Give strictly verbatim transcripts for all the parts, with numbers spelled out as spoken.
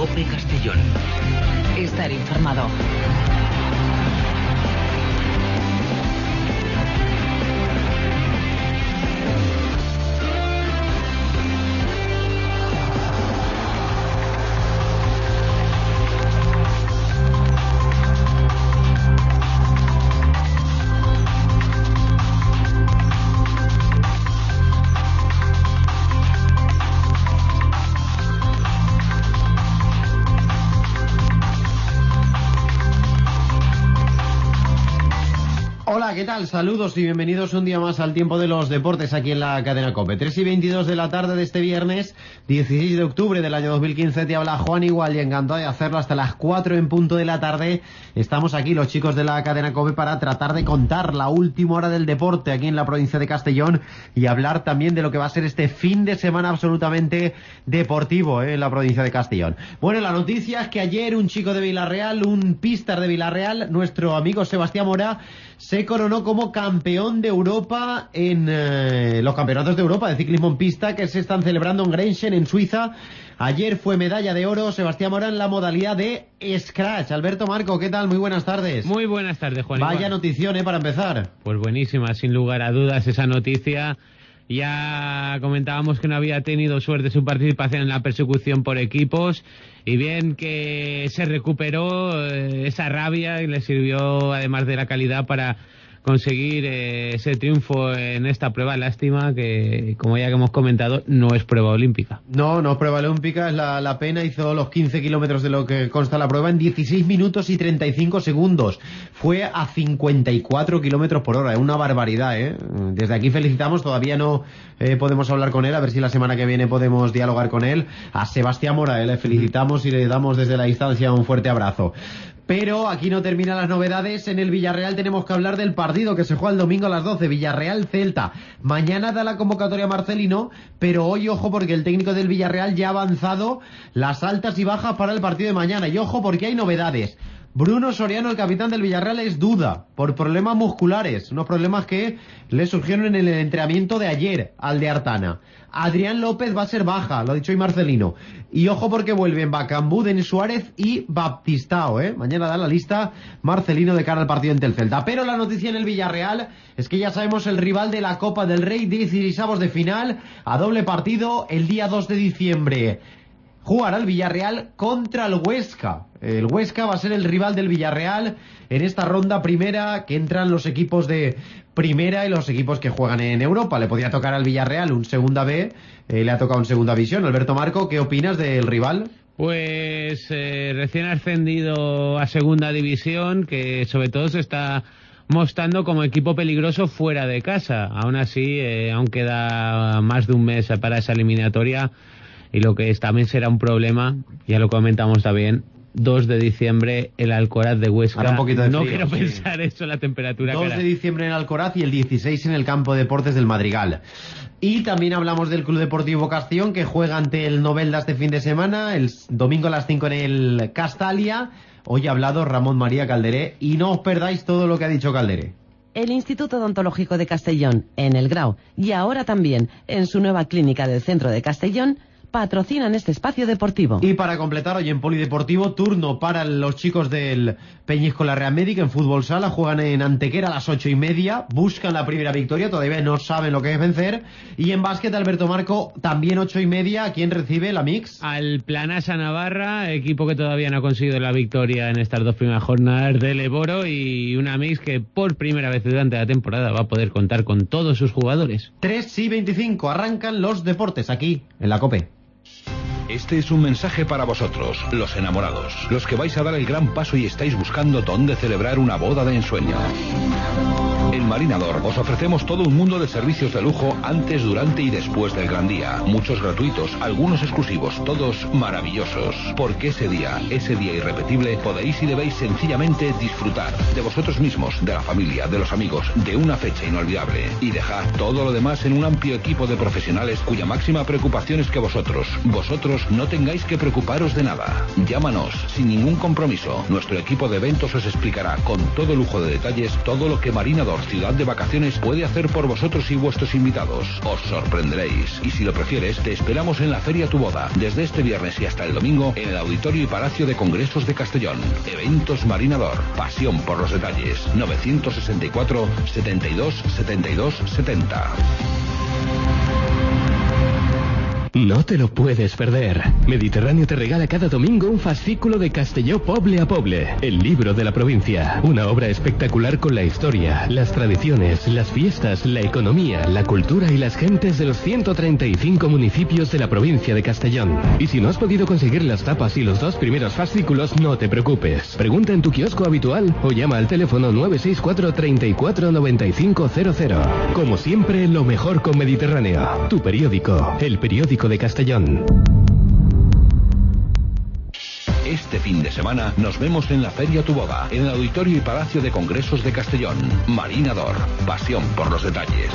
COPE Castellón. Estar informado. Hola, ¿qué tal? Saludos y bienvenidos un día más al Tiempo de los Deportes aquí en la cadena COPE. tres y veintidós de la tarde de este viernes, dieciséis de octubre del año dos mil quince, te habla Juan Igual y encantado de hacerlo hasta las cuatro en punto de la tarde. Estamos aquí los chicos de la cadena COPE para tratar de contar la última hora del deporte aquí en la provincia de Castellón y hablar también de lo que va a ser este fin de semana absolutamente deportivo ¿eh? en la provincia de Castellón. Bueno, la noticia es que ayer un chico de Villarreal, un pistar de Villarreal, nuestro amigo Sebastián Mora, se coronó como campeón de Europa en eh, los campeonatos de Europa de ciclismo en pista que se están celebrando en Grenchen, en Suiza. Ayer fue medalla de oro Sebastián Mora en la modalidad de Scratch. Alberto Marco, ¿qué tal? Muy buenas tardes. Muy buenas tardes, Juan. Vaya igual. notición, ¿eh? Para empezar. Pues buenísima, sin lugar a dudas esa noticia. Ya comentábamos que no había tenido suerte su participación en la persecución por equipos y bien que se recuperó eh, esa rabia y le sirvió además de la calidad para conseguir eh, ese triunfo en esta prueba. Lástima que, como ya que hemos comentado, no es prueba olímpica. No, no es prueba olímpica, es la, la pena. Hizo los quince kilómetros de lo que consta la prueba en dieciséis minutos y treinta y cinco segundos. Fue a cincuenta y cuatro kilómetros por hora, es una barbaridad, ¿eh? Desde aquí felicitamos, todavía no eh, podemos hablar con él, a ver si la semana que viene podemos dialogar con él. A Sebastián Mora, ¿eh? Le felicitamos y le damos desde la distancia un fuerte abrazo. Pero aquí no terminan las novedades. En el Villarreal tenemos que hablar del partido que se juega el domingo a las doce, Villarreal-Celta. Mañana da la convocatoria Marcelino, pero hoy ojo porque el técnico del Villarreal ya ha avanzado las altas y bajas para el partido de mañana. Y ojo porque hay novedades. Bruno Soriano, el capitán del Villarreal, es duda por problemas musculares, unos problemas que le surgieron en el entrenamiento de ayer al de Artana. Adrián López va a ser baja, lo ha dicho hoy Marcelino. Y ojo porque vuelven Bacambú, Denis Suárez y Baptistao, ¿eh? Mañana da la lista Marcelino de cara al partido ante el Celta. Pero la noticia en el Villarreal es que ya sabemos el rival de la Copa del Rey, dieciseisavos de final, a doble partido el día dos de diciembre. Jugará el Villarreal contra el Huesca. El Huesca va a ser el rival del Villarreal en esta ronda primera, que entran los equipos de primera y los equipos que juegan en Europa. Le podría tocar al Villarreal un segunda B, eh, le ha tocado un segunda visión. Alberto Marco, ¿qué opinas del rival? Pues eh, recién ascendido a segunda división, que sobre todo se está mostrando como equipo peligroso fuera de casa. Aún así, eh, aún queda más de un mes para esa eliminatoria. Y lo que es, también será un problema, ya lo comentamos también, dos de diciembre, el Alcoraz de Huesca. Ahora un poquito de no frío, quiero sí. pensar eso, la temperatura. dos cara. de diciembre en Alcoraz y el dieciséis en el Campo de Deportes del Madrigal. Y también hablamos del Club Deportivo Castellón, que juega ante el Novelda este fin de semana, el domingo a las cinco en el Castalia. Hoy ha hablado Ramón María Calderé y no os perdáis todo lo que ha dicho Calderé. El Instituto Odontológico de Castellón, en el Grau, y ahora también en su nueva clínica del centro de Castellón, patrocinan este espacio deportivo. Y para completar, hoy en Polideportivo, turno para los chicos del Peñíscola Real Médica en fútbol sala. Juegan en Antequera a las ocho y media, buscan la primera victoria, todavía no saben lo que es vencer. Y en básquet, Alberto Marco, también ocho y media, ¿quién recibe la Mix? Al Planasa Navarra, equipo que todavía no ha conseguido la victoria en estas dos primeras jornadas del Eboro, y una Mix que por primera vez durante la temporada va a poder contar con todos sus jugadores. tres y veinticinco, arrancan los deportes aquí, en la COPE. Este es un mensaje para vosotros, los enamorados, los que vais a dar el gran paso y estáis buscando dónde celebrar una boda de ensueño. En Marinador os ofrecemos todo un mundo de servicios de lujo antes, durante y después del gran día. Muchos gratuitos, algunos exclusivos, todos maravillosos. Porque ese día, ese día irrepetible, podéis y debéis sencillamente disfrutar de vosotros mismos, de la familia, de los amigos, de una fecha inolvidable. Y dejad todo lo demás en un amplio equipo de profesionales cuya máxima preocupación es que vosotros, vosotros no tengáis que preocuparos de nada. Llámanos sin ningún compromiso. Nuestro equipo de eventos os explicará con todo lujo de detalles todo lo que Marinador Ciudad de Vacaciones puede hacer por vosotros y vuestros invitados. Os sorprenderéis. Y si lo prefieres, te esperamos en la Feria Tu Boda, desde este viernes y hasta el domingo, en el Auditorio y Palacio de Congresos de Castellón. Eventos Marinador. Pasión por los detalles. novecientos sesenta y cuatro, setenta y dos, setenta y dos, setenta. No te lo puedes perder. Mediterráneo te regala cada domingo un fascículo de Castelló Poble a Poble, el libro de la provincia. Una obra espectacular con la historia, las tradiciones, las fiestas, la economía, la cultura y las gentes de los ciento treinta y cinco municipios de la provincia de Castellón. Y si no has podido conseguir las tapas y los dos primeros fascículos, no te preocupes. Pregunta en tu kiosco habitual o llama al teléfono nueve seis cuatro, treinta y cuatro, noventa y cinco cero cero. Como siempre, lo mejor con Mediterráneo. Tu periódico, el periódico de Castellón. Este fin de semana nos vemos en la Feria Tu Boda, en el Auditorio y Palacio de Congresos de Castellón. Marinador, pasión por los detalles.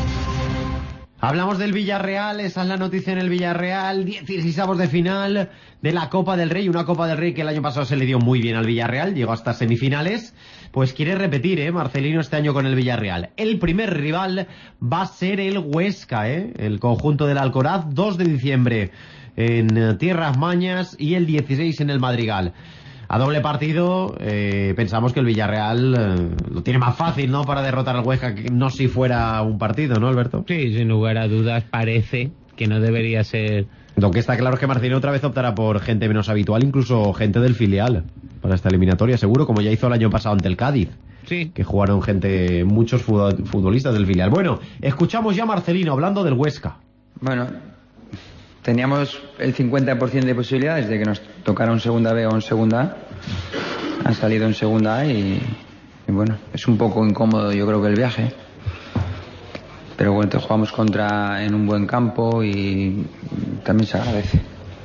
Hablamos del Villarreal, esa es la noticia en el Villarreal, dieciseisavos de final de la Copa del Rey, una Copa del Rey que el año pasado se le dio muy bien al Villarreal, llegó hasta semifinales, pues quiere repetir, ¿eh? Marcelino este año con el Villarreal. El primer rival va a ser el Huesca, ¿eh? El conjunto del Alcoraz, dos de diciembre en Tierras Mañas y el dieciséis en el Madrigal. A doble partido, eh, pensamos que el Villarreal eh, lo tiene más fácil, ¿no?, para derrotar al Huesca, que no si fuera un partido, ¿no, Alberto? Sí, sin lugar a dudas, parece que no debería ser. Lo que está claro es que Marcelino otra vez optará por gente menos habitual, incluso gente del filial, para esta eliminatoria, seguro, como ya hizo el año pasado ante el Cádiz. Sí. Que jugaron gente, muchos futbolistas del filial. Bueno, escuchamos ya a Marcelino hablando del Huesca. Bueno, teníamos el cincuenta por ciento de posibilidades de que nos tocara un segunda B o un segunda A. Ha salido en segunda A y, y bueno, es un poco incómodo yo creo que el viaje. Pero bueno, te jugamos contra en un buen campo y también se agradece.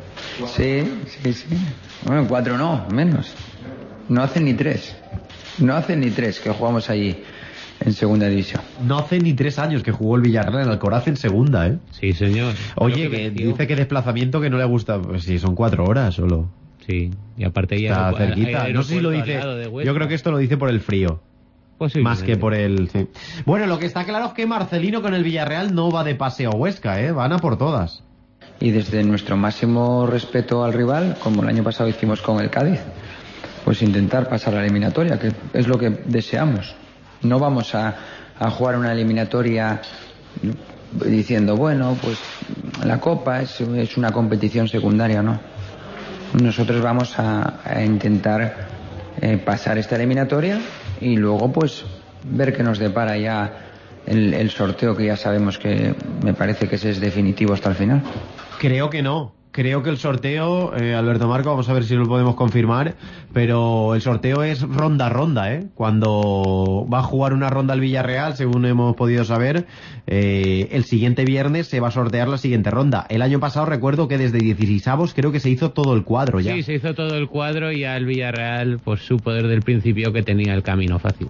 Sí, sí, sí. Bueno, cuatro no, menos. No hacen ni tres. No hacen ni tres que jugamos allí en segunda división. No hace ni tres años que jugó el Villarreal en Alcoraz en segunda, ¿eh? Sí, señor. Oye, que, que dice que desplazamiento que no le gusta. Pues sí, son cuatro horas solo. Sí, y aparte ya está cerquita. No sé si lo dice. Yo creo que esto lo dice por el frío. Más que por el... Sí. Bueno, lo que está claro es que Marcelino con el Villarreal no va de paseo a Huesca, ¿eh? Van a por todas. Y desde nuestro máximo respeto al rival, como el año pasado hicimos con el Cádiz, pues intentar pasar la eliminatoria, que es lo que deseamos. No vamos a, a jugar una eliminatoria diciendo, bueno, pues la Copa es, es una competición secundaria, ¿no? Nosotros vamos a, a intentar eh, pasar esta eliminatoria y luego pues ver qué nos depara ya el, el sorteo, que ya sabemos que me parece que ese es definitivo hasta el final. Creo que no. Creo que el sorteo, eh, Alberto Marco, vamos a ver si lo podemos confirmar, pero el sorteo es ronda a ronda, ¿eh? Cuando va a jugar una ronda el Villarreal, según hemos podido saber, eh, el siguiente viernes se va a sortear la siguiente ronda. El año pasado recuerdo que desde dieciseisavos creo que se hizo todo el cuadro ya. Sí, se hizo todo el cuadro y ya el Villarreal, pues supo desde el principio que tenía el camino fácil.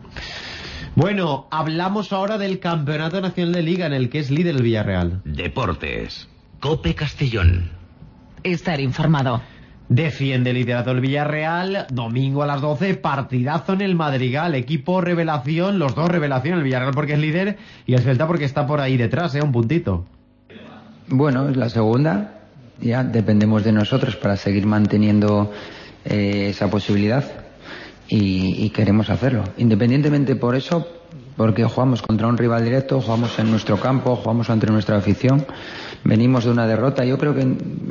Bueno, hablamos ahora del Campeonato Nacional de Liga en el que es líder el Villarreal. Deportes. Cope Castellón. Estar informado. Defiende el liderato el Villarreal, domingo a las doce, partidazo en el Madrigal, equipo revelación, los dos revelación, el Villarreal porque es líder y el Celta porque está por ahí detrás, ¿eh? Un puntito. Bueno, es la segunda, ya dependemos de nosotros para seguir manteniendo eh, esa posibilidad y, y queremos hacerlo. Independientemente por eso, porque jugamos contra un rival directo, jugamos en nuestro campo, jugamos ante nuestra afición, venimos de una derrota. Yo creo que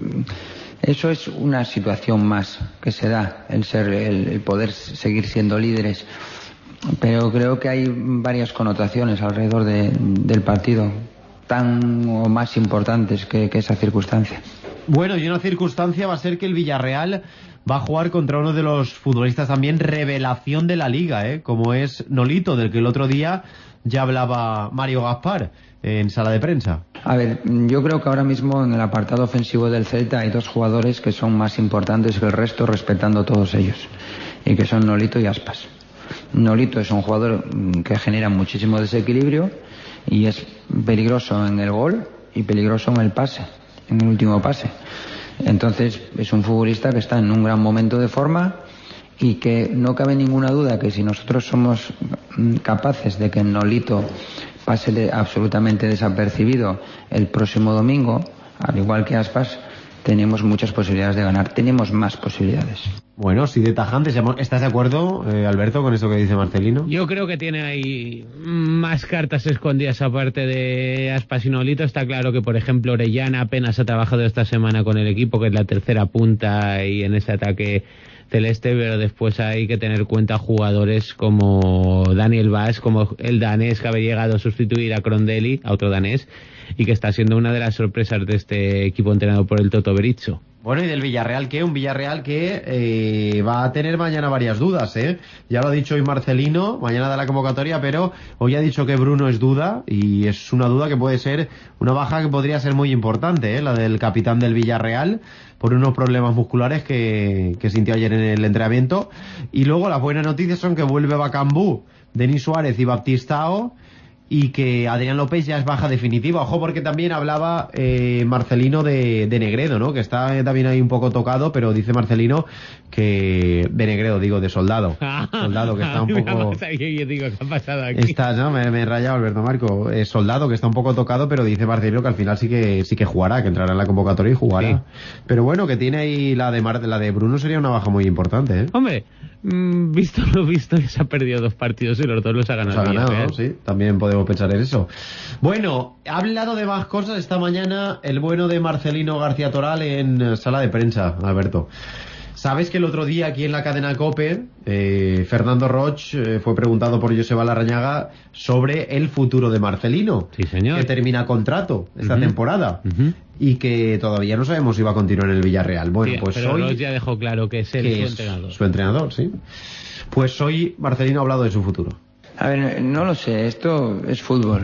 eso es una situación más que se da, el ser, el, el poder seguir siendo líderes, pero creo que hay varias connotaciones alrededor de, del partido, tan o más importantes que, que esa circunstancia. Bueno, y una circunstancia va a ser que el Villarreal va a jugar contra uno de los futbolistas también revelación de la Liga, ¿eh? Como es Nolito, del que el otro día ya hablaba Mario Gaspar en sala de prensa. A ver, yo creo que ahora mismo en el apartado ofensivo del Celta hay dos jugadores que son más importantes que el resto, respetando a todos ellos, y que son Nolito y Aspas. Nolito es un jugador que genera muchísimo desequilibrio y es peligroso en el gol y peligroso en el pase, en el último pase. Entonces es un futbolista que está en un gran momento de forma y que no cabe ninguna duda que si nosotros somos capaces de que Nolito pase absolutamente desapercibido el próximo domingo, al igual que Aspas, tenemos muchas posibilidades de ganar, tenemos más posibilidades. Bueno, sí, de tajantes. ¿Estás de acuerdo, eh, Alberto, con esto que dice Marcelino? Yo creo que tiene ahí más cartas escondidas aparte de Aspas y Nolito. Está claro que, por ejemplo, Orellana apenas ha trabajado esta semana con el equipo, que es la tercera punta y en ese ataque celeste, pero después hay que tener en cuenta jugadores como Daniel Vaz, como el danés que había llegado a sustituir a Crondelli, a otro danés, y que está siendo una de las sorpresas de este equipo entrenado por el Toto Berizzo. Bueno, y del Villarreal, ¿qué? Un Villarreal que eh, va a tener mañana varias dudas, ¿eh? Ya lo ha dicho hoy Marcelino, mañana da la convocatoria, pero hoy ha dicho que Bruno es duda, y es una duda que puede ser una baja que podría ser muy importante, ¿eh? La del capitán del Villarreal, por unos problemas musculares que, que sintió ayer en el entrenamiento. Y luego las buenas noticias son que vuelve Bacambú, Denis Suárez y Baptistao, y que Adrián López ya es baja definitiva. Ojo, porque también hablaba eh, Marcelino de, de Negredo, ¿no? Que está eh, también ahí un poco tocado, pero dice Marcelino que... De Negredo, digo, de Soldado. Soldado, que está un poco... Yo digo, ¿qué ha pasado aquí? Está, no, me, me he rayado, Alberto Marco. Eh, Soldado, que está un poco tocado, pero dice Marcelino que al final sí que sí que jugará, que entrará en la convocatoria y jugará. Sí. Pero bueno, que tiene ahí la de, Mar, la de Bruno sería una baja muy importante, ¿eh? Hombre, mmm, visto lo visto, que se ha perdido dos partidos y los dos los ha ganado. Los ha ganado, bien, ¿no? Sí, también podemos pensar en eso. Bueno, ha hablado de más cosas esta mañana el bueno de Marcelino García Toral en sala de prensa, Alberto. Sabes que el otro día aquí en la cadena COPE, eh, Fernando Roch eh, fue preguntado por Joseba Larrañaga sobre el futuro de Marcelino. Sí, señor. Que termina contrato esta uh-huh. temporada. Uh-huh. Y que todavía no sabemos si va a continuar en el Villarreal. Bueno, sí, pues pero hoy... Roch ya dejó claro que es él que su entrenador. Es su entrenador, sí. Pues hoy Marcelino ha hablado de su futuro. A ver, no lo sé, esto es fútbol.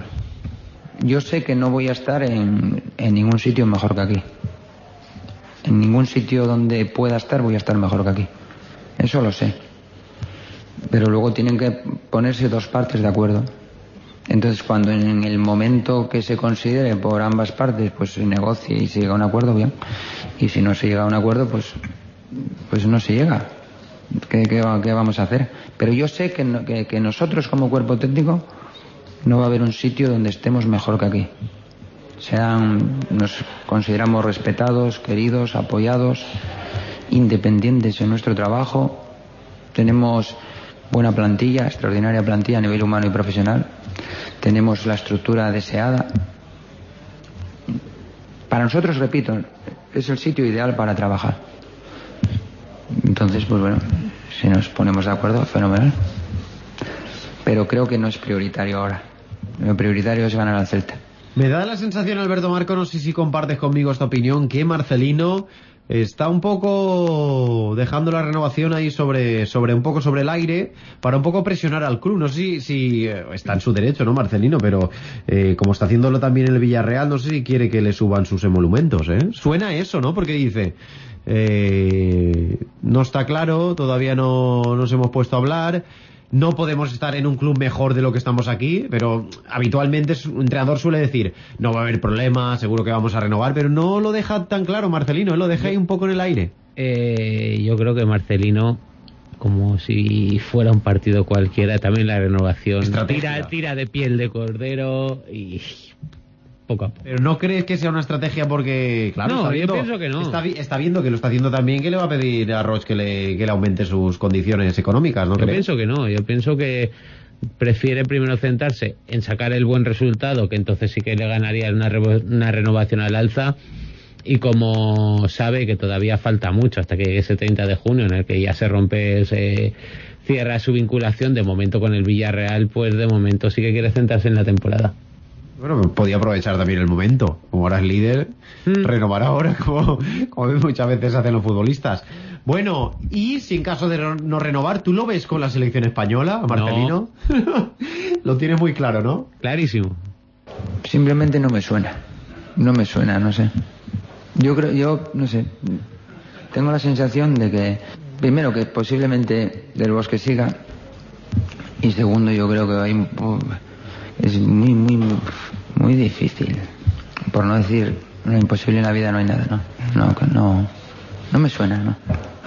Yo sé que no voy a estar en, en ningún sitio mejor que aquí. En ningún sitio donde pueda estar voy a estar mejor que aquí. Eso lo sé. Pero luego tienen que ponerse dos partes de acuerdo. Entonces, cuando en el momento que se considere por ambas partes, pues se negocie y se llega a un acuerdo, bien. Y si no se llega a un acuerdo, pues, pues no se llega. ¿Qué, qué, qué vamos a hacer? Pero yo sé que, no, que, que nosotros como cuerpo técnico no va a haber un sitio donde estemos mejor que aquí. Sean, nos consideramos respetados, queridos, apoyados, independientes en nuestro trabajo. Tenemos buena plantilla, extraordinaria plantilla a nivel humano y profesional. Tenemos la estructura deseada. Para nosotros, repito, es el sitio ideal para trabajar. Entonces, pues bueno, si nos ponemos de acuerdo, fenomenal. Pero creo que no es prioritario ahora. Lo prioritario es ganar al Celta. Me da la sensación, Alberto Marco, no sé si compartes conmigo esta opinión, que Marcelino está un poco dejando la renovación ahí sobre, sobre un poco sobre el aire para un poco presionar al club. No sé si, si está en su derecho, ¿no, Marcelino? Pero eh, como está haciéndolo también el Villarreal, no sé si quiere que le suban sus emolumentos, ¿eh? Suena eso, ¿no? Porque dice... Eh, no está claro, todavía no nos hemos puesto a hablar, no podemos estar en un club mejor de lo que estamos aquí, pero habitualmente un entrenador suele decir no va a haber problema, seguro que vamos a renovar, pero no lo deja tan claro Marcelino, él lo deja ahí un poco en el aire. Eh, yo creo que Marcelino, como si fuera un partido cualquiera, también la renovación tira, tira de piel de cordero y... poco a poco. Pero ¿no crees que sea una estrategia porque, claro, no, está viendo, yo pienso que no. Está, está viendo que lo está haciendo también, que le va a pedir a Roch que le, que le aumente sus condiciones económicas, ¿no? Yo ¿crees? pienso que no, yo pienso que prefiere primero centrarse en sacar el buen resultado, que entonces sí que le ganaría una, re- una renovación al alza, y como sabe que todavía falta mucho hasta que llegue ese treinta de junio, en el que ya se rompe, se cierra su vinculación de momento con el Villarreal, pues de momento sí que quiere centrarse en la temporada. Bueno, podía aprovechar también el momento. Como ahora es líder, mm. renovar ahora, como, como muchas veces hacen los futbolistas. Bueno, y si en caso de no renovar, ¿tú lo ves con la selección española, Marcelino? No. Lo tienes muy claro, ¿no? Clarísimo. Simplemente no me suena. No me suena, no sé. Yo creo, yo, no sé. Tengo la sensación de que, primero, que posiblemente Del Bosque siga. Y segundo, yo creo que hay... Uh, es muy, muy, muy difícil, por no decir Lo imposible en la vida no hay nada, ¿no? No, no, no me suena, ¿no?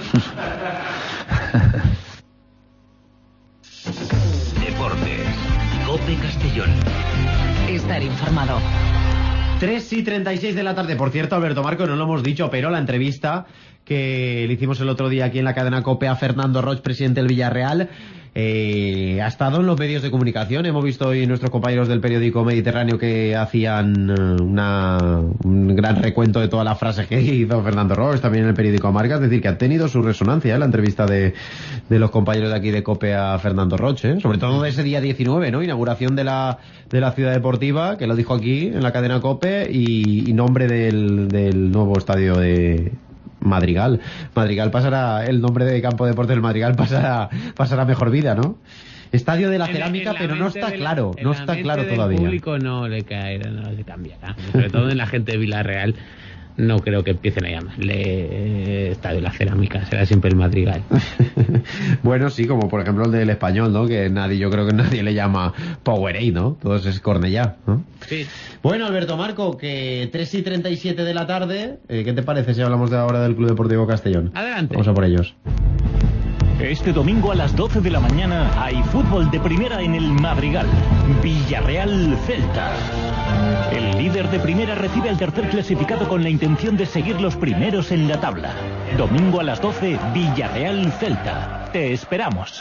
Deportes. COPE Castellón. Estar informado. tres y treinta y seis de la tarde. Por cierto, Alberto Marco, no lo hemos dicho, pero la entrevista que le hicimos el otro día aquí en la cadena COPE a Fernando Roig, presidente del Villarreal, eh, ha estado en los medios de comunicación. Hemos visto hoy nuestros compañeros del periódico Mediterráneo que hacían una, un gran recuento de todas las frases que hizo Fernando Roig, también en el periódico Marca. Es decir, que ha tenido su resonancia, ¿eh?, la entrevista de, de los compañeros de aquí de COPE a Fernando Roig, ¿eh? Sobre todo de ese día diecinueve, ¿no? Inauguración de la, de la ciudad deportiva, que lo dijo aquí en la cadena COPE, y, y nombre del, del nuevo estadio de Madrigal. Madrigal pasará, el nombre de campo de deportes del Madrigal pasará, pasará mejor vida, ¿no? Estadio de la En- cerámica, en la pero no mente está del- claro, en no la está mente claro del todavía. público no le caerá, no le cambiará. Sobre todo en la gente de Villarreal. No creo que empiecen a llamarle eh, Estadio de la Cerámica, será siempre el Madrigal. Bueno, sí, como por ejemplo el del Español, ¿no? Que nadie, yo creo que nadie le llama Powerade, ¿no? Todos es Cornellá, ¿no? Sí. Bueno, Alberto Marco, que tres y treinta y siete de la tarde, eh, ¿qué te parece si hablamos de ahora del Club Deportivo Castellón? Adelante. Vamos a por ellos. Este domingo a las doce de la mañana hay fútbol de primera en el Madrigal. Villarreal-Celta. El líder de primera recibe al tercer clasificado con la intención de seguir los primeros en la tabla. Domingo a las doce, Villarreal-Celta. Te esperamos.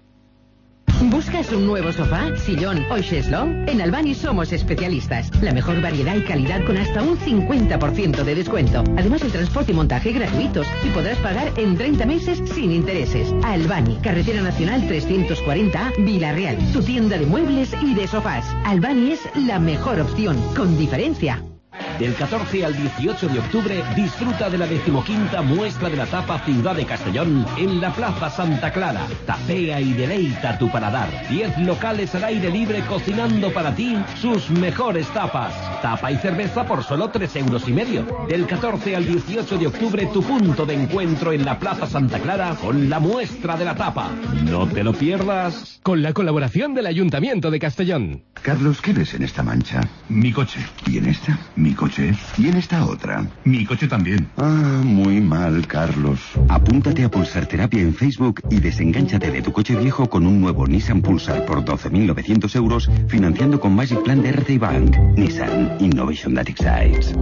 ¿Buscas un nuevo sofá, sillón o cheslón? En Albani somos especialistas. La mejor variedad y calidad con hasta un cincuenta por ciento de descuento. Además, el transporte y montaje gratuitos. Y podrás pagar en treinta meses sin intereses. Albani, Carretera Nacional trescientos cuarenta A, Villarreal. Tu tienda de muebles y de sofás. Albani es la mejor opción, con diferencia. Del catorce al dieciocho de octubre disfruta de la decimoquinta muestra de la tapa Ciudad de Castellón en la Plaza Santa Clara. Tapea y deleita tu paladar. Diez locales al aire libre cocinando para ti sus mejores tapas. Tapa y cerveza por solo tres euros y medio. Del catorce al dieciocho de octubre tu punto de encuentro en la Plaza Santa Clara con la muestra de la tapa. No te lo pierdas. Con la colaboración del Ayuntamiento de Castellón. Carlos, ¿qué ves en esta mancha? Mi coche. ¿Y en esta? Mi coche. ¿Y en esta otra? Mi coche también. Ah, muy mal, Carlos. Apúntate a Pulsar Terapia en Facebook y desengánchate de tu coche viejo con un nuevo Nissan Pulsar por doce mil novecientos euros, financiando con Magic Plan de R T I Bank. Nissan Innovation that excites.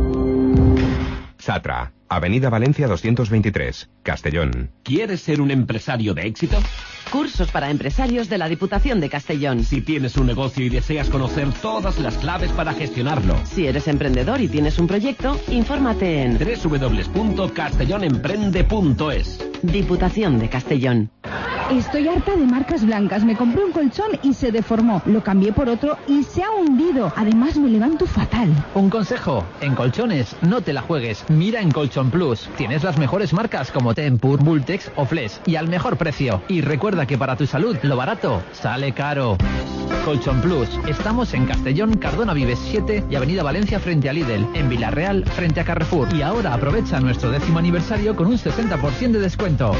Satra, Avenida Valencia doscientos veintitrés, Castellón. ¿Quieres ser un empresario de éxito? Cursos para empresarios de la Diputación de Castellón. Si tienes un negocio y deseas conocer todas las claves para gestionarlo. Si eres emprendedor y tienes un proyecto, infórmate en doble u doble u doble u punto castellonemprende punto es. Diputación de Castellón. Estoy harta de marcas blancas. Me compré un colchón y se deformó. Lo cambié por otro y se ha hundido. Además me levanto fatal. Un consejo, en colchones no te la juegues. Mira en Colchón Plus. Tienes las mejores marcas como Tempur, Bultex o Flex y al mejor precio. Y recuerda que para tu salud lo barato sale caro. Colchón Plus. Estamos en Castellón, Cardona Vives siete y Avenida Valencia frente a Lidl. En Villarreal frente a Carrefour. Y ahora aprovecha nuestro décimo aniversario con un sesenta por ciento de descuento.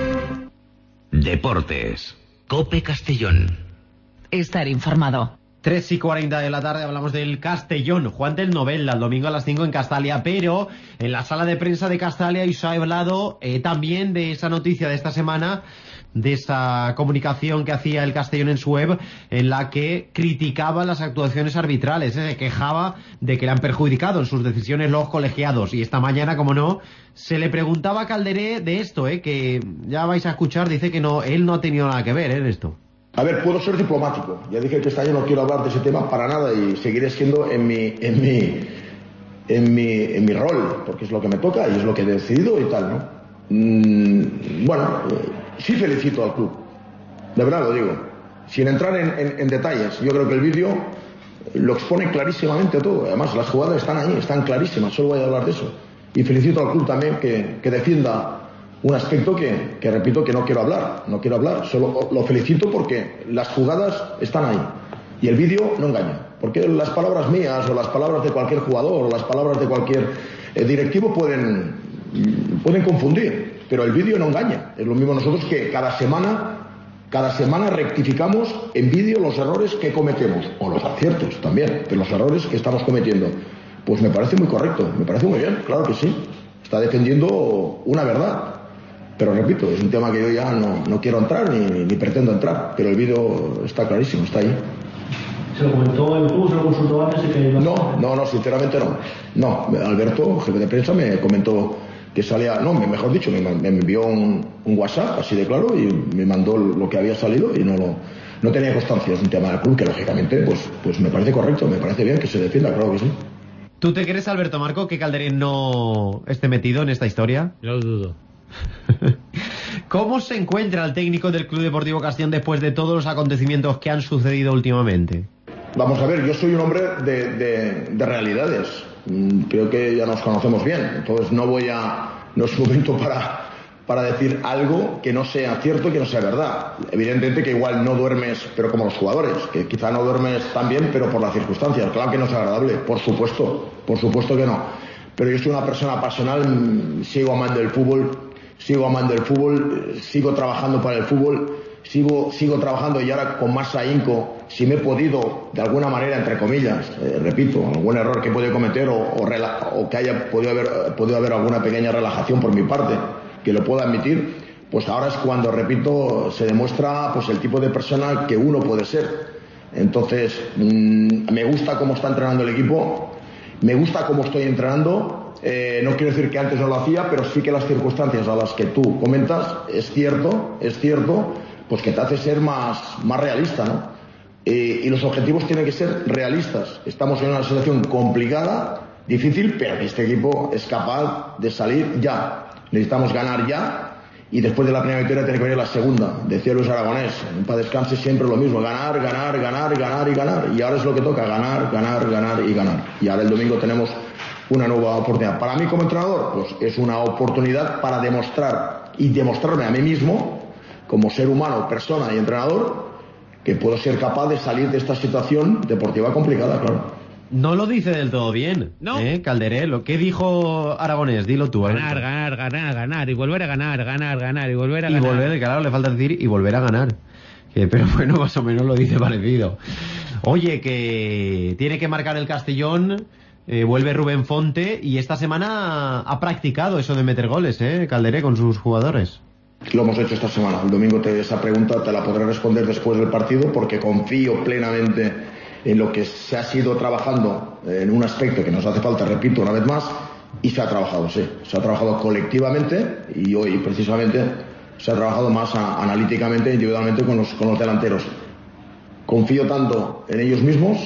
Deportes. COPE Castellón. Estar informado. tres y cuarenta de la tarde hablamos del Castellón. Juan del Novella, el domingo a las cinco en Castalia, pero en la sala de prensa de Castalia y se ha hablado eh, también de esa noticia de esta semana, de esa comunicación que hacía el Castellón en su web, en la que criticaba las actuaciones arbitrales, eh, se quejaba de que le han perjudicado en sus decisiones los colegiados. Y esta mañana, como no, se le preguntaba a Calderé de esto, eh, que ya vais a escuchar, dice que no, él no ha tenido nada que ver eh, en esto. A ver, puedo ser diplomático. Ya dije que este año no quiero hablar de ese tema para nada y seguiré siendo en mi, en mi, en mi, en mi rol, porque es lo que me toca y es lo que he decidido y tal, ¿no? Mm, bueno, eh, sí felicito al club. De verdad lo digo. Sin entrar en, en, en detalles, yo creo que el vídeo lo expone clarísimamente todo. Además, las jugadas están ahí, están clarísimas. Solo voy a hablar de eso. Y felicito al club también que, que defienda un aspecto que, que repito que no quiero hablar, no quiero hablar, solo lo felicito porque las jugadas están ahí y el vídeo no engaña, porque las palabras mías o las palabras de cualquier jugador o las palabras de cualquier eh, directivo pueden, pueden confundir, pero el vídeo no engaña. Es lo mismo nosotros que cada semana, cada semana rectificamos en vídeo los errores que cometemos, o los aciertos también, pero los errores que estamos cometiendo. pues me parece muy correcto, me parece muy bien, claro que sí. Está defendiendo una verdad. Pero repito, es un tema que yo ya no, no quiero entrar ni, ni pretendo entrar, pero el vídeo está clarísimo, está ahí. ¿Se lo comentó el club, se lo consultó antes? Y que iba... No, no, no, sinceramente no. No, Alberto, jefe de prensa, me comentó que salía, no, mejor dicho, me, me envió un, un WhatsApp, así de claro, y me mandó lo que había salido y no lo, no tenía constancia. Es un tema del club que, lógicamente, pues, pues me parece correcto, me parece bien que se defienda, claro que sí. ¿Tú te crees, Alberto Marco, que Calderén no esté metido en esta historia? Lo dudo. ¿Cómo se encuentra el técnico del Club Deportivo Castellón después de todos los acontecimientos que han sucedido últimamente? Vamos a ver, yo soy un hombre de, de, de realidades. Creo que ya nos conocemos bien, entonces no voy a... no es momento para, para decir algo que no sea cierto y que no sea verdad. Evidentemente que igual no duermes, pero como los jugadores, que quizá no duermes tan bien, pero por las circunstancias. Claro que no es agradable, por supuesto, por supuesto que no. Pero yo soy una persona pasional, sigo amando el fútbol, sigo amando el fútbol, sigo trabajando para el fútbol, sigo, sigo trabajando y ahora con más ahínco, si me he podido, de alguna manera, entre comillas, eh, repito, algún error que he podido cometer o, o, rela- o que haya podido haber, podido haber alguna pequeña relajación por mi parte, que lo pueda admitir, pues ahora es cuando, repito, se demuestra pues el tipo de persona que uno puede ser. Entonces, mmm, me gusta cómo está entrenando el equipo, me gusta cómo estoy entrenando. Eh, no quiero decir que antes no lo hacía, pero sí que las circunstancias a las que tú comentas, es cierto, es cierto, pues que te hace ser más, más realista, ¿no? Eh, y los objetivos tienen que ser realistas. Estamos en una situación complicada, difícil, pero que este equipo es capaz de salir ya. Necesitamos ganar ya, y después de la primera victoria tiene que venir la segunda. Decía Luis Aragonés, para descanse siempre lo mismo, ganar, ganar, ganar, ganar y ganar. Y ahora es lo que toca, ganar, ganar, ganar y ganar. Y ahora el domingo tenemos una nueva oportunidad. Para mí como entrenador, pues es una oportunidad para demostrar y demostrarme a mí mismo, como ser humano, persona y entrenador, que puedo ser capaz de salir de esta situación deportiva complicada, claro. No lo dice del todo bien, ¿no? ¿eh, Calderé? ¿Lo que dijo Aragonés? Dilo tú. Ganar, ganar, ganar, ganar, y volver a ganar, ganar, ganar, y volver a y ganar. Y volver, claro, le falta decir, y volver a ganar. Que, pero bueno, más o menos lo dice parecido. Oye, que tiene que marcar el Castellón... Eh, vuelve Rubén Fonte y esta semana ha practicado eso de meter goles, ¿eh, Calderé, con sus jugadores? Lo hemos hecho esta semana. El domingo te, esa pregunta te la podré responder después del partido porque confío plenamente en lo que se ha sido trabajando en un aspecto que nos hace falta, repito una vez más, y se ha trabajado, sí. Se ha trabajado colectivamente y hoy precisamente se ha trabajado más a, analíticamente, individualmente con los, con los delanteros. Confío tanto en ellos mismos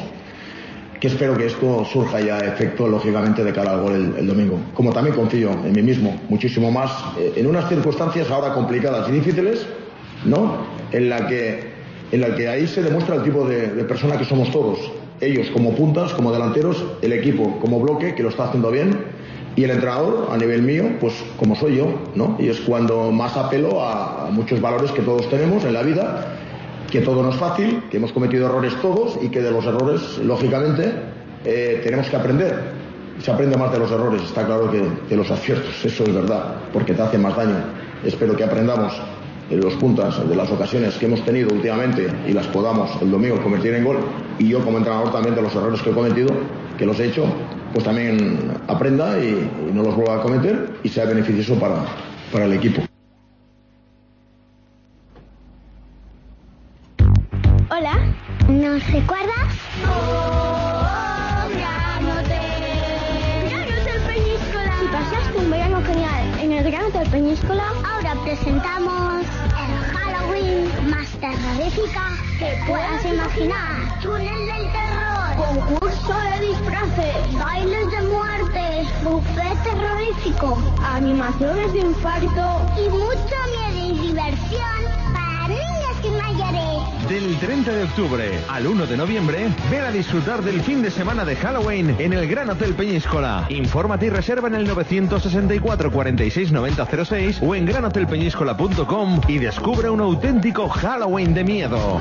que espero que esto surja ya efecto, lógicamente, de cara al gol el, el domingo. Como también confío en mí mismo, muchísimo más, eh, en unas circunstancias ahora complicadas y difíciles, ¿no? En la que, en la que ahí se demuestra el tipo de, de persona que somos todos. Ellos como puntas, como delanteros, el equipo como bloque, que lo está haciendo bien, y el entrenador, a nivel mío, pues como soy yo, ¿no? Y es cuando más apelo a, a muchos valores que todos tenemos en la vida, que todo no es fácil, que hemos cometido errores todos y que de los errores, lógicamente, eh, tenemos que aprender. Se aprende más de los errores, está claro que de los aciertos, eso es verdad, porque te hace más daño. Espero que aprendamos de los puntas, de las ocasiones que hemos tenido últimamente y las podamos el domingo convertir en gol. Y yo como entrenador también de los errores que he cometido, que los he hecho, pues también aprenda y, y no los vuelva a cometer y sea beneficioso para, para el equipo. Hola, ¿nos recuerdas? Oh, Granote. Granos del Peñíscola. Si pasaste un verano genial en el Granos del Peñíscola, ahora presentamos el Halloween más terrorífica que puedas imaginar. Túnel del terror, concurso de disfraces, bailes de muerte, buffet terrorífico, animaciones de infarto y mucho miedo y diversión para niños y mayores. Del treinta de octubre al uno de noviembre, ven a disfrutar del fin de semana de Halloween en el Gran Hotel Peñíscola. Infórmate y reserva en el novecientos sesenta y cuatro, cuarenta y seis, noventa cero seis o en gran hotel peñíscola punto com y descubre un auténtico Halloween de miedo.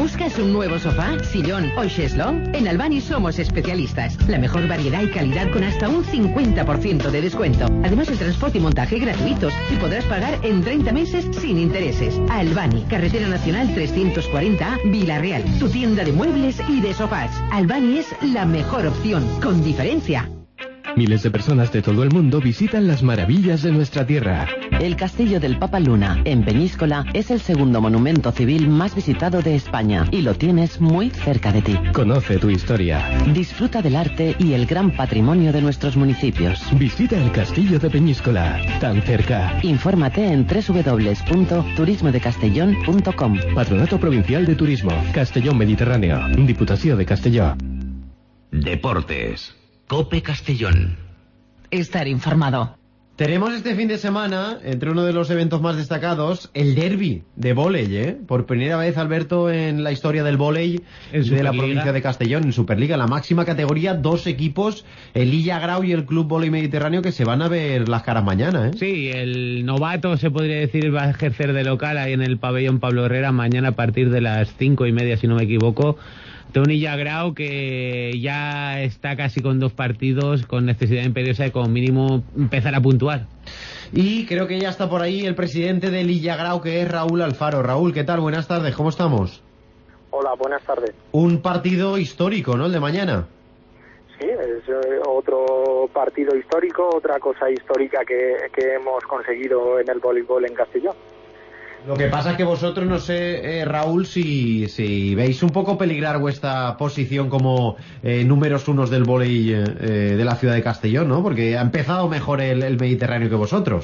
¿Buscas un nuevo sofá, sillón o cheslón? En Albany somos especialistas. La mejor variedad y calidad con hasta un cincuenta por ciento de descuento. Además, el transporte y montaje gratuitos y podrás pagar en treinta meses sin intereses. Albany, Carretera Nacional trescientos cuarenta A, Villarreal. Tu tienda de muebles y de sofás. Albany es la mejor opción, con diferencia. Miles de personas de todo el mundo visitan las maravillas de nuestra tierra. El Castillo del Papa Luna, en Peñíscola, es el segundo monumento civil más visitado de España y lo tienes muy cerca de ti. Conoce tu historia. Disfruta del arte y el gran patrimonio de nuestros municipios. Visita el Castillo de Peñíscola, tan cerca. Infórmate en doble u doble u doble u punto turismo de castellón punto com. Patronato Provincial de Turismo, Castellón Mediterráneo, Diputación de Castelló. Deportes. Cope Castellón. Estar informado. Tenemos este fin de semana, entre uno de los eventos más destacados, el derbi de vóley, ¿eh? Por primera vez, Alberto, en la historia del vóley de la provincia de Castellón, en Superliga, en la máxima categoría, dos equipos, el Illa Grau y el Club Vóley Mediterráneo, que se van a ver las caras mañana, ¿eh? Sí, el novato, se podría decir, va a ejercer de local ahí en el pabellón Pablo Herrera mañana a partir de las cinco y media, si no me equivoco. Tony Yagrao, que ya está casi con dos partidos, con necesidad imperiosa de como mínimo empezar a puntuar. Y creo que ya está por ahí el presidente del Illagrau, que es Raúl Alfaro. Raúl, ¿qué tal? Buenas tardes, ¿cómo estamos? Hola, buenas tardes. Un partido histórico, ¿no? El de mañana. Sí, es eh, otro partido histórico, otra cosa histórica que, que hemos conseguido en el voleibol en Castellón. Lo que pasa es que vosotros, no sé, eh, Raúl, si, si veis un poco peligrar vuestra posición como eh, números unos del vóley eh, de la ciudad de Castellón, ¿no? Porque ha empezado mejor el, el Mediterráneo que vosotros.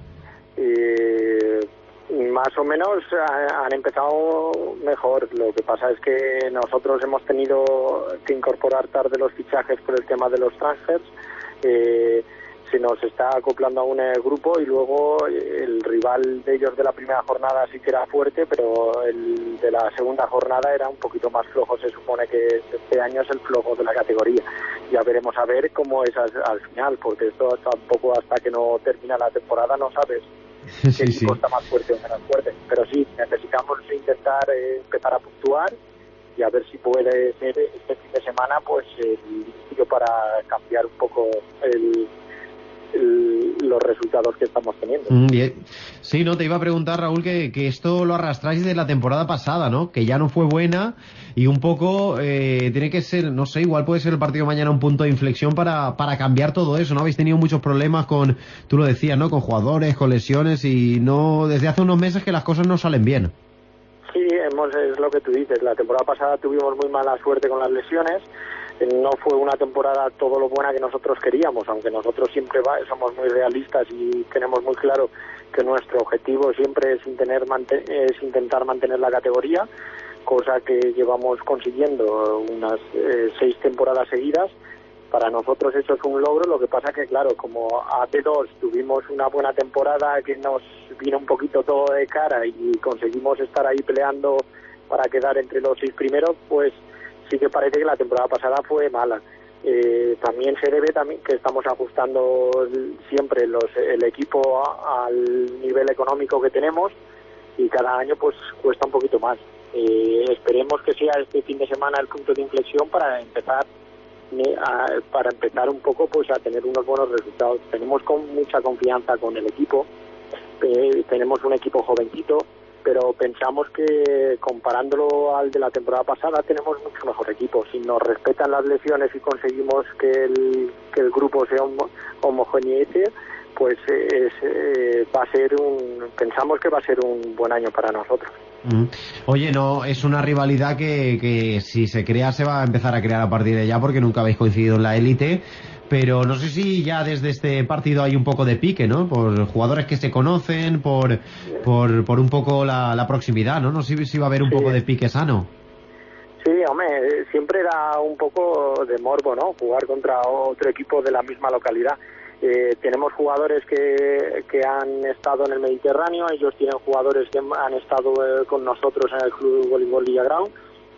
Eh, más o menos ha, han empezado mejor. Lo que pasa es que nosotros hemos tenido que incorporar tarde los fichajes por el tema de los transfers. Eh, se nos está acoplando a un eh, grupo y luego el rival de ellos de la primera jornada sí que era fuerte, pero el de la segunda jornada era un poquito más flojo. Se supone que este año es el flojo de la categoría. Ya veremos a ver cómo es al, al final, porque esto tampoco hasta que no termina la temporada no sabes sí, qué sí. equipo está más fuerte o menos fuerte. Pero sí, necesitamos intentar eh, empezar a puntuar y a ver si puede ser este fin de semana pues el inicio para cambiar un poco el El, los resultados que estamos teniendo. Mm, bien. Sí, no, te iba a preguntar, Raúl, que, que esto lo arrastráis de la temporada pasada, ¿no? Que ya no fue buena y un poco eh, tiene que ser, no sé, igual puede ser el partido de mañana un punto de inflexión para, para cambiar todo eso, ¿no? Habéis tenido muchos problemas con, tú lo decías, ¿no? Con jugadores, con lesiones y no, desde hace unos meses que las cosas no salen bien. Sí, hemos, es lo que tú dices, la temporada pasada tuvimos muy mala suerte con las lesiones. No fue una temporada todo lo buena que nosotros queríamos, aunque nosotros siempre va, somos muy realistas y tenemos muy claro que nuestro objetivo siempre es, tener, es intentar mantener la categoría, cosa que llevamos consiguiendo unas eh, seis temporadas seguidas. Para nosotros eso es un logro. Lo que pasa que, claro, como A T dos tuvimos una buena temporada que nos vino un poquito todo de cara y conseguimos estar ahí peleando para quedar entre los seis primeros, pues sí que parece que la temporada pasada fue mala. Eh, también se debe también que estamos ajustando siempre los, el equipo a, al nivel económico que tenemos y cada año pues cuesta un poquito más. Eh, esperemos que sea este fin de semana el punto de inflexión para empezar a, para empezar un poco pues a tener unos buenos resultados. Tenemos con mucha confianza con el equipo, eh, tenemos un equipo jovencito, pero pensamos que comparándolo al de la temporada pasada tenemos mucho mejor equipo. Si nos respetan las lesiones y conseguimos que el, que el grupo sea homogeneece, pues es, eh, va a ser un, pensamos que va a ser un buen año para nosotros. Mm. Oye, no, es una rivalidad que, que si se crea se va a empezar a crear a partir de ya, porque nunca habéis coincidido en la élite. Pero no sé si ya desde este partido hay un poco de pique, ¿no? Por jugadores que se conocen, por por, por un poco la, la proximidad, ¿no? No sé si va a haber un sí. poco de pique sano. Sí, hombre, siempre da un poco de morbo, ¿no? Jugar contra otro equipo de la misma localidad. Eh, tenemos jugadores que, que han estado en el Mediterráneo, ellos tienen jugadores que han estado eh, con nosotros en el Club Voleibol Villagrau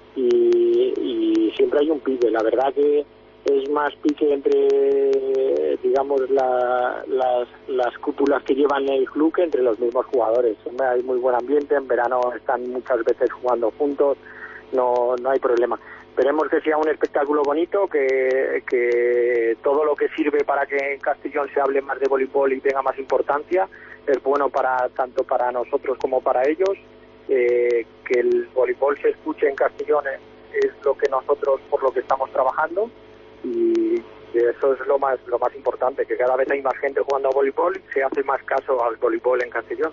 y, y siempre hay un pique. La verdad que es más pique entre, digamos, la, las, las cúpulas que llevan el club que entre los mismos jugadores. Hay muy buen ambiente, en verano están muchas veces jugando juntos no, no hay problema. Esperemos que sea un espectáculo bonito, que, que todo lo que sirve para que en Castellón se hable más de voleibol y tenga más importancia es bueno para tanto para nosotros como para ellos. Eh, que el voleibol se escuche en Castellón es, es lo que nosotros por lo que estamos trabajando, y eso es lo más lo más importante, que cada vez hay más gente jugando a voleibol y se hace más caso al voleibol en Castellón.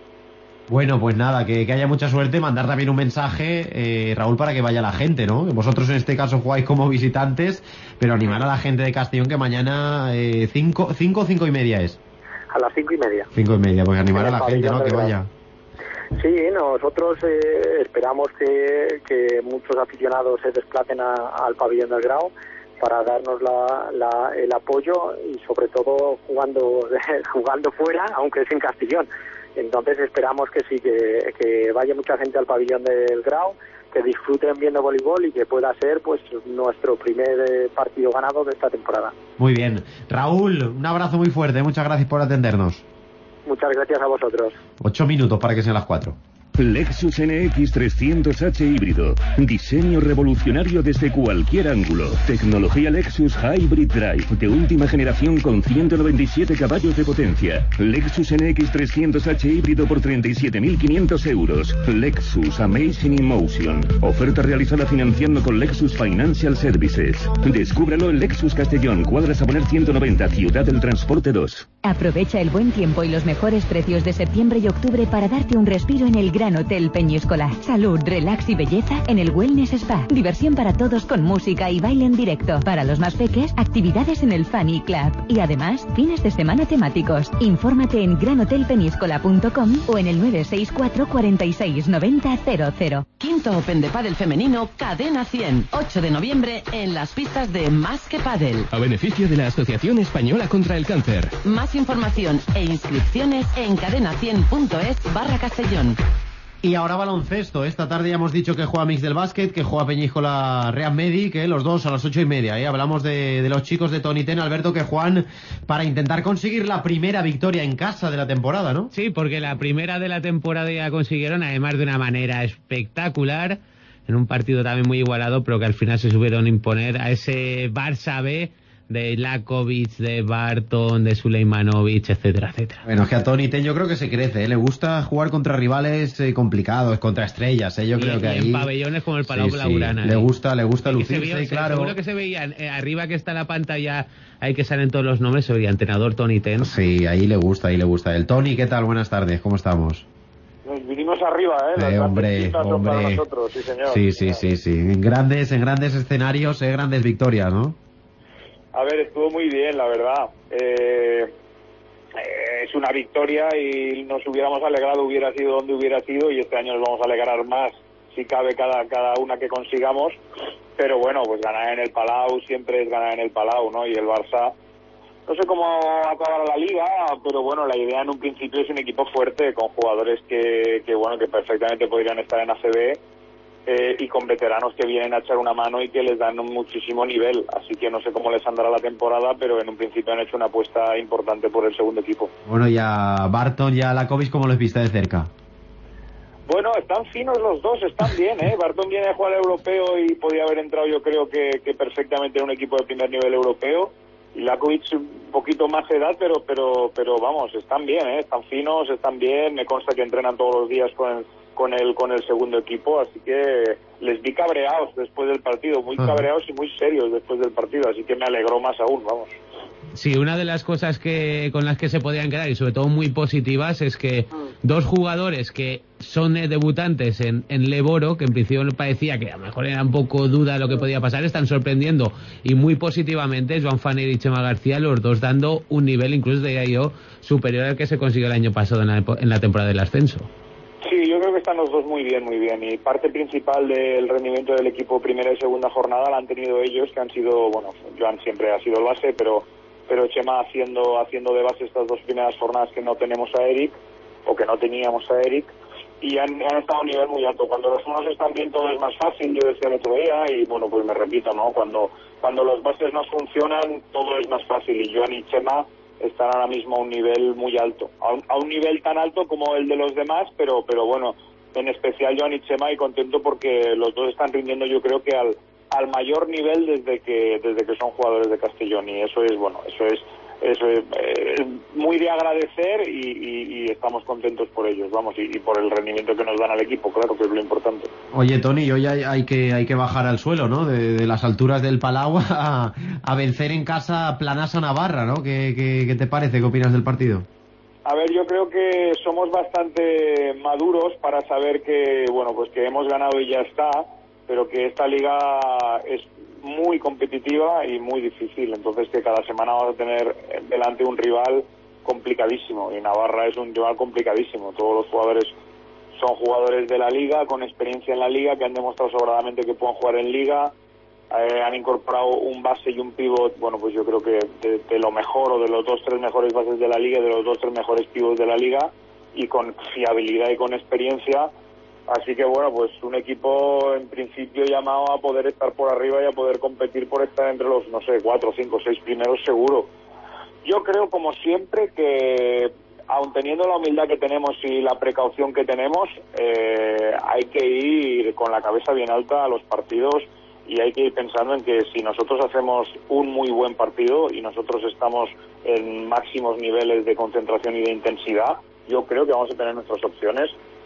Bueno, pues nada, que, que haya mucha suerte, mandar también un mensaje, eh, Raúl, para que vaya la gente, ¿no? Vosotros en este caso jugáis como visitantes, pero animar a la gente de Castellón que mañana eh, cinco, cinco, cinco y media es. A las cinco y media. Cinco y media, pues animar a la gente, ¿no? Que vaya. Sí, nosotros eh, esperamos que, que muchos aficionados se desplacen a, al pabellón del Grau para darnos la, la, el apoyo y sobre todo jugando jugando fuera, aunque es en Castellón. Entonces esperamos que sí, que, que vaya mucha gente al pabellón del Grau, que disfruten viendo voleibol y que pueda ser pues nuestro primer eh, partido ganado de esta temporada. Muy bien. Raúl, un abrazo muy fuerte, muchas gracias por atendernos. Muchas gracias a vosotros. Ocho minutos para que sean las cuatro. Lexus N X trescientos H híbrido. Diseño revolucionario desde cualquier ángulo. Tecnología Lexus Hybrid Drive de última generación con ciento noventa y siete caballos de potencia. Lexus N X trescientos H híbrido por treinta y siete mil quinientos euros. Lexus Amazing Emotion. Oferta realizada financiando con Lexus Financial Services. Descúbralo en Lexus Castellón, cuadra Saboner ciento noventa, Ciudad del Transporte dos. Aprovecha el buen tiempo y los mejores precios de septiembre y octubre para darte un respiro en el Gran Hotel Peñíscola. Salud, relax y belleza en el Wellness Spa. Diversión para todos con música y baile en directo. Para los más peques, actividades en el Funny Club. Y además, fines de semana temáticos. Infórmate en gran hotel peñíscola punto com o en el nueve seis cuatro, cuarenta y seis, noventa, cero cero. Quinto Open de Pádel Femenino, Cadena cien. ocho de noviembre en las pistas de Más que Pádel. A beneficio de la Asociación Española contra el Cáncer. Más información e inscripciones en cadena cien punto es barra Castellón. Y ahora baloncesto. Esta tarde ya hemos dicho que juega Mix del Básquet, que juega Peñíscola Real Medi, que los dos a las ocho y media. ¿eh? Hablamos de, de los chicos de Tony Ten, Alberto, que juegan para intentar conseguir la primera victoria en casa de la temporada, ¿no? Sí, porque la primera de la temporada ya consiguieron, además de una manera espectacular, en un partido también muy igualado, pero que al final se supieron imponer a ese Barça B de Lakovic, de Barton, de Suleimanovic, etcétera, etcétera. Bueno, es que a Tony Ten yo creo que se crece, ¿eh? Le gusta jugar contra rivales eh, complicados, contra estrellas, ¿eh? Yo y, creo que y ahí... en pabellones como el Palau sí, Blaugrana. sí. Le gusta, le gusta y lucirse, se veía, claro. Seguro que se veían, eh, arriba que está la pantalla, hay que salen todos los nombres, se veía entrenador Tony Ten. Sí, ahí le gusta, ahí le gusta. El Tony, ¿qué tal? Buenas tardes, ¿cómo estamos? Nos vinimos arriba, ¿eh? Las eh hombre, hombre. Para nosotros, sí, señor. Sí, sí, sí, sí. En grandes, en grandes escenarios, eh, grandes victorias, ¿no? A ver, estuvo muy bien, la verdad. Eh, eh, es una victoria y nos hubiéramos alegrado, hubiera sido donde hubiera sido, y este año nos vamos a alegrar más, si cabe, cada, cada una que consigamos. Pero bueno, pues ganar en el Palau siempre es ganar en el Palau, ¿no? Y el Barça, no sé cómo acabará la liga, pero bueno, la idea en un principio es un equipo fuerte, con jugadores que, que bueno, que perfectamente podrían estar en A C B. Eh, y con veteranos que vienen a echar una mano y que les dan un muchísimo nivel, así que no sé cómo les andará la temporada, pero en un principio han hecho una apuesta importante por el segundo equipo. Bueno, y a Barton y a Lakovic, ¿cómo los viste de cerca? Bueno, están finos los dos, están bien, ¿eh? Barton viene a jugar al europeo y podía haber entrado, yo creo que, que perfectamente en un equipo de primer nivel europeo, y Lakovic un poquito más de edad, pero pero pero vamos, están bien, ¿eh? Están finos, están bien, me consta que entrenan todos los días con el con el con el segundo equipo, así que les vi cabreados después del partido, muy cabreados y muy serios después del partido, así que me alegró más aún, vamos. Sí, una de las cosas que con las que se podían quedar, y sobre todo muy positivas, es que dos jugadores que son eh, debutantes en, en Leboro, que en principio parecía que a lo mejor era un poco duda de lo que podía pasar, están sorprendiendo y muy positivamente. Joan Faner y Chema García, los dos dando un nivel, incluso diría yo, superior al que se consiguió el año pasado en la, en la temporada del ascenso. Sí, yo creo que están los dos muy bien, muy bien. Y parte principal del rendimiento del equipo primera y segunda jornada la han tenido ellos, que han sido, bueno, Joan siempre ha sido el base, pero pero Chema haciendo haciendo de base estas dos primeras jornadas que no tenemos a Eric, o que no teníamos a Eric, y han, han estado a un nivel muy alto. Cuando los unos están bien todo es más fácil, yo decía el otro día, y bueno, pues me repito, ¿no? Cuando, cuando los bases no funcionan, todo es más fácil, y Joan y Chema están ahora mismo a un nivel muy alto, a un, a un nivel tan alto como el de los demás, pero pero bueno, en especial Joan y Chema, y contento porque los dos están rindiendo, yo creo que al al mayor nivel desde que desde que son jugadores de Castellón, y eso es bueno eso es eso es eh, muy de agradecer, y, y, y estamos contentos por ellos, vamos, y, y por el rendimiento que nos dan al equipo, claro, que es lo importante. Oye, Toni, hoy hay, hay que hay que bajar al suelo, ¿no? De, de las alturas del Palau a, a vencer en casa Planasa Navarra, ¿no? ¿Qué, qué, qué te parece? ¿Qué opinas del partido? A ver, yo creo que somos bastante maduros para saber que, bueno, pues que hemos ganado y ya está, pero que esta liga es muy competitiva y muy difícil, entonces que cada semana vamos a tener delante un rival complicadísimo, y Navarra es un rival complicadísimo. Todos los jugadores son jugadores de la liga, con experiencia en la liga, que han demostrado sobradamente que pueden jugar en liga, eh, han incorporado un base y un pívot, bueno, pues yo creo que de, de lo mejor, o de los dos, tres mejores bases de la liga, de los dos, tres mejores pivots de la liga, y con fiabilidad y con experiencia. Así que bueno, pues un equipo en principio llamado a poder estar por arriba y a poder competir por estar entre los, no sé, cuatro, cinco, seis primeros seguro. Yo creo, como siempre, que aun teniendo la humildad que tenemos y la precaución que tenemos, eh, hay que ir con la cabeza bien alta a los partidos, y hay que ir pensando en que si nosotros hacemos un muy buen partido y nosotros estamos en máximos niveles de concentración y de intensidad, yo creo que vamos a tener nuestras opciones,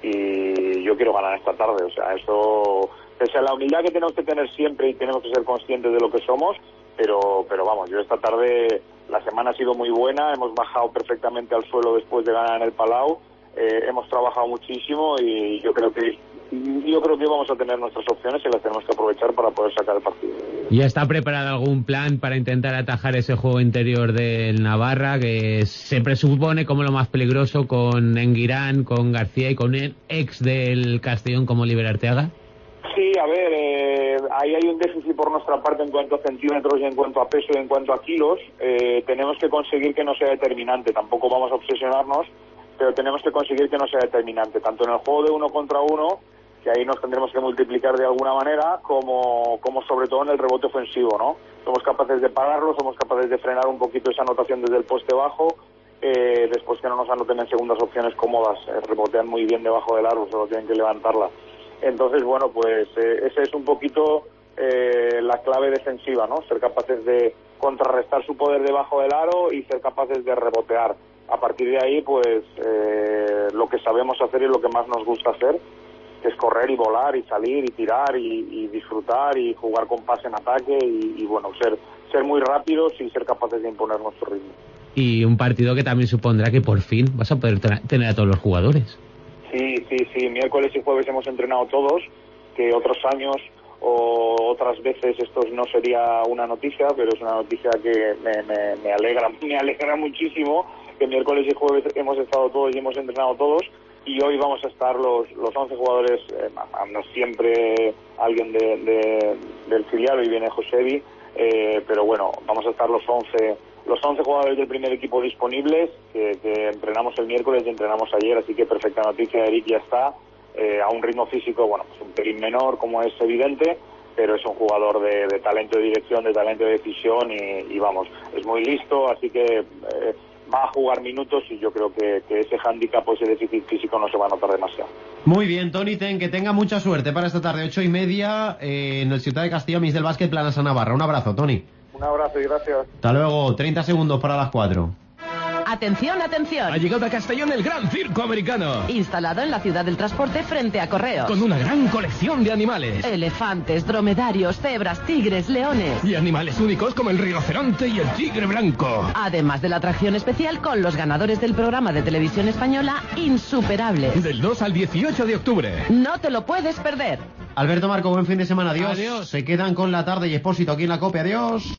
y yo quiero ganar esta tarde. O sea, eso, pese a la humildad que tenemos que tener siempre y tenemos que ser conscientes de lo que somos, pero pero vamos, yo esta tarde, la semana ha sido muy buena, hemos bajado perfectamente al suelo después de ganar en el Palau, eh, hemos trabajado muchísimo, y yo creo que yo creo que vamos a tener nuestras opciones y las tenemos que aprovechar para poder sacar el partido. ¿Ya está preparado algún plan para intentar atajar ese juego interior del Navarra, que se presupone como lo más peligroso, con Enguirán, con García y con el ex del Castellón como Oliver Arteaga? Sí, a ver, eh, ahí hay un déficit por nuestra parte en cuanto a centímetros y en cuanto a peso y en cuanto a kilos. Eh, tenemos que conseguir que no sea determinante, tampoco vamos a obsesionarnos, pero tenemos que conseguir que no sea determinante, tanto en el juego de uno contra uno, que ahí nos tendremos que multiplicar de alguna manera, como, como sobre todo en el rebote ofensivo, ¿no? Somos capaces de pararlo, somos capaces de frenar un poquito esa anotación desde el poste bajo, eh, después que no nos anoten en segundas opciones cómodas, eh, rebotean muy bien debajo del aro, solo tienen que levantarla. Entonces, bueno, pues eh, ese es un poquito eh, la clave defensiva, ¿no? Ser capaces de contrarrestar su poder debajo del aro y ser capaces de rebotear. A partir de ahí, pues, eh, lo que sabemos hacer y lo que más nos gusta hacer, que es correr y volar y salir y tirar y, y disfrutar y jugar con pase en ataque y, y bueno, ser ser muy rápidos y ser capaces de imponer nuestro ritmo. Y un partido que también supondrá que por fin vas a poder tener a todos los jugadores. Sí, sí, sí, miércoles y jueves hemos entrenado todos, que otros años o otras veces esto no sería una noticia, pero es una noticia que me, me, me alegra me alegra muchísimo, que miércoles y jueves hemos estado todos y hemos entrenado todos, y hoy vamos a estar los los once jugadores, eh, no siempre alguien de, de, del filial, hoy viene Josebi, eh, pero bueno, vamos a estar los once los once jugadores del primer equipo disponibles, que, que entrenamos el miércoles y entrenamos ayer, así que perfecta noticia, Eric ya está, eh, a un ritmo físico, bueno, pues un pelín menor, como es evidente, pero es un jugador de, de talento de dirección, de talento de decisión, y, y vamos, es muy listo, así que eh, va a jugar minutos, y yo creo que, que ese hándicap o ese déficit físico no se va a notar demasiado. Muy bien, Toni Ten, que tenga mucha suerte para esta tarde, ocho y media, eh, en el Ciudad de Castilla, Miss del Básquet, Planasa Navarra. Un abrazo, Toni. Un abrazo y gracias. Hasta luego, treinta segundos para las cuatro. Atención, atención. Ha llegado a Castellón el Gran Circo Americano. Instalado en la ciudad del transporte frente a Correos. Con una gran colección de animales. Elefantes, dromedarios, cebras, tigres, leones. Y animales únicos como el rinoceronte y el tigre blanco. Además de la atracción especial con los ganadores del programa de televisión española Insuperables. Del dos al dieciocho de octubre. No te lo puedes perder. Alberto Marco, buen fin de semana. Adiós. Adiós. Se quedan con la tarde y Expósito aquí en la COPE. Adiós.